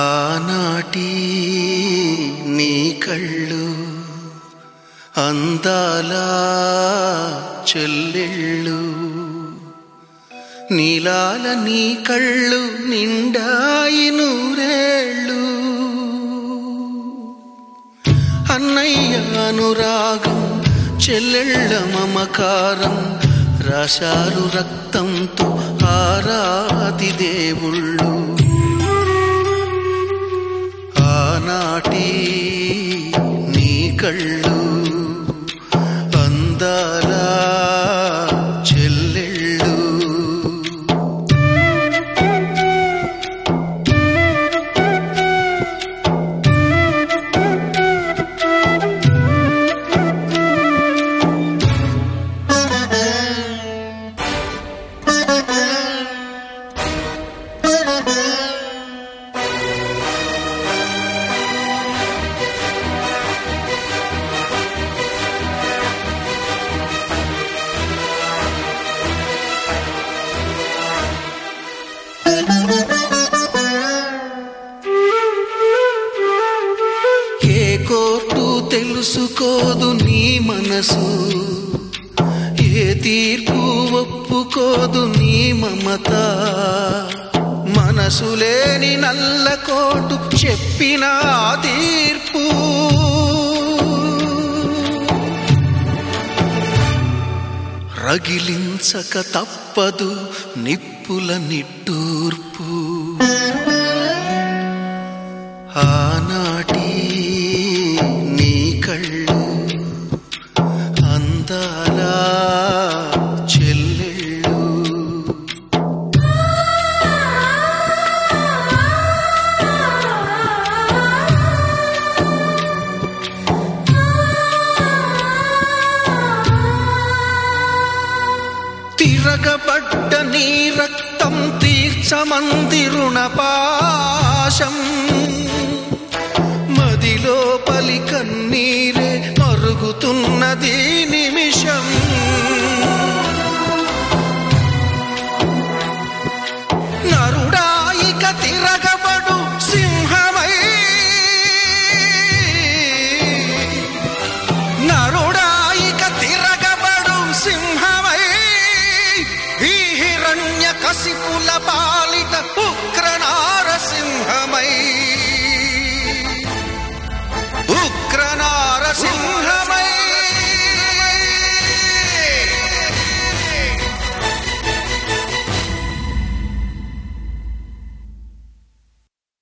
ఆనాటి నీ కళ్ళు అందాల చెల్లెళ్ళు, నీలాల నీ కళ్ళు నిండాయి నూరేళ్ళు. అన్నయ్య అనురాగం చెల్లెళ్ళ మమకారం రాశారు రక్తంతో ఆరాది దేవుళ్ళు. ఆనాటి నీ కళ్ళు అందాల చెల్లెళ్ళు. ఏ కోర్టు తెలుసుకోదు నీ మనసు, ఏ తీర్పు ఒప్పుకోదు నీ మమత. మనసు లేని నల్ల కోటు చెప్పిన తీర్పు రగిలించక తప్పదు నిప్పుల నిట్టూర్పు. ఆనాటి నీ కళ్ళు అందాల చెల్లెళ్ళు. తిరగబడ్డ నీ రక్తం తీర్చమంది రుణపాశం. మదిలో పలి కన్నీరే మరుగుతున్నది